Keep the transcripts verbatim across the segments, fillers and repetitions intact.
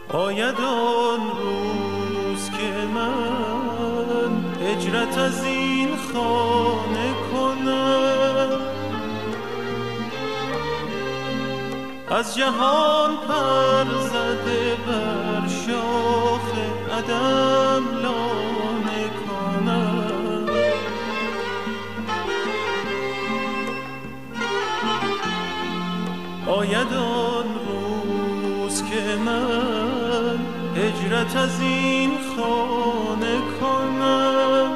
آید آن روز که من هجرت از این خانه کنم، از جهان پر زده بر شاخ عدم لانه کنم. آید آن روز که من هجرت از این خانه کنم،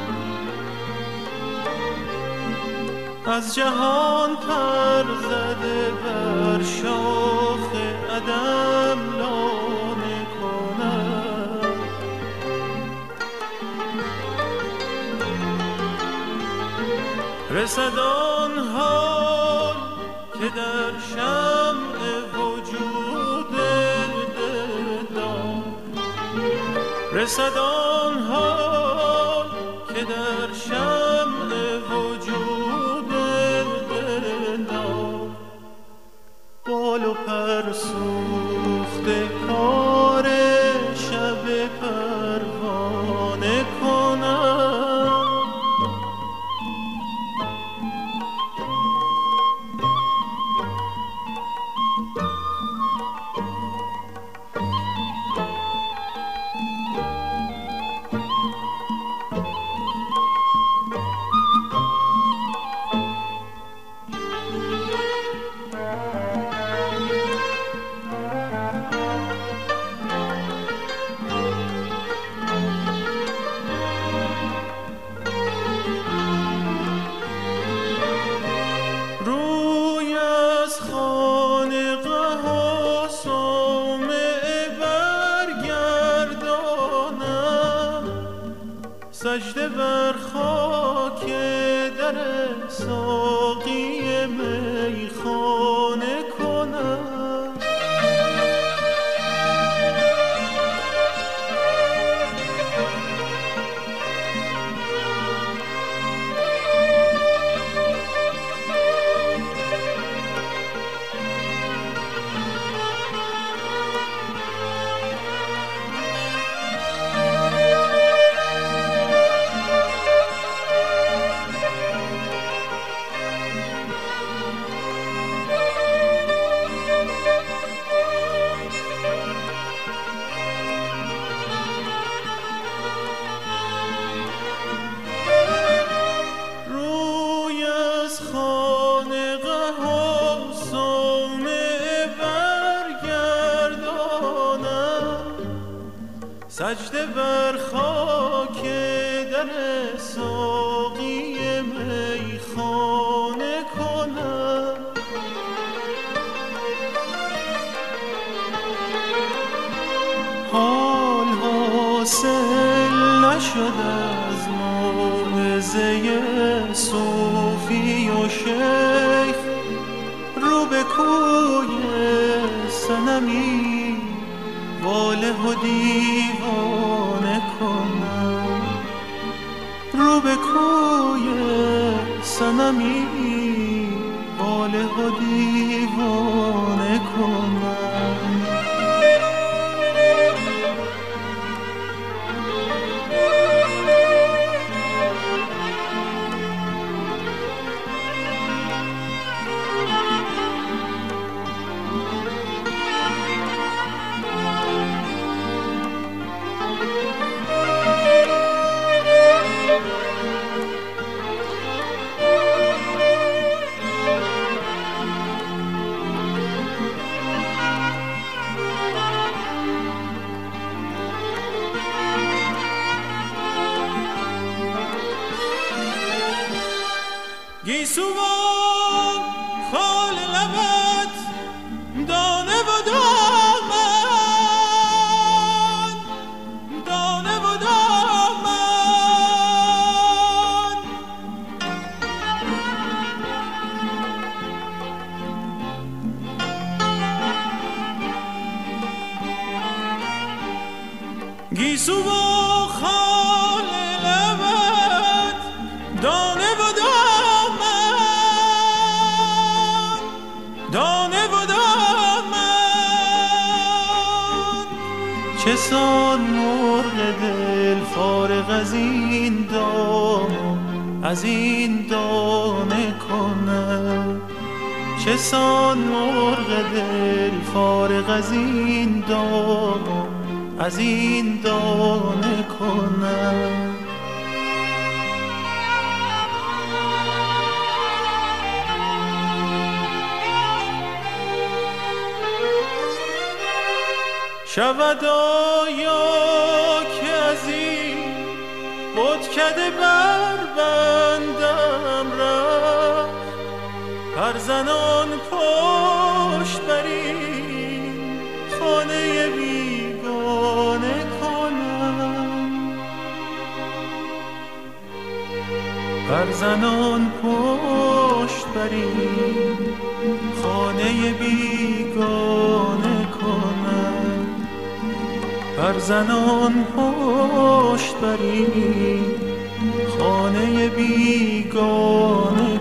از جهان پر زده بر شاخ عدم لانه کنم. رسد آن حال که در شمع وجود دلدار، رسد آن حال که در شمع وجود دلدار بال و پر سوخته کار شب پروانه کنم. سجده بر خاک در ساقی میخانه کنم. سجده بر خاک در ساقی میخانه کنم. حال حاصل نشد از موعظه صوفی و شیخ، رو به کوی صنمی واله و دیوانه کنم. رو به کوی صنمی واله و دیوانه کنم. گیسو و خال لبت دانه و دامن، دانه و دامن. گیسو و خال لبت دانه و دامن، دانه و دامن. چه سان مرغ دل فارغ از این دام از این دانه کند، چه سان مرغ دل فارغ از این دام از این دانه کند. شود آیا که از این بتکده بربندم رفت، پرزنان پشت بر این خانه بیگانه کنم، پرزنان پشت بر این خانه بیگانه کنم، پرزنان پشت بر این خانه بیگانه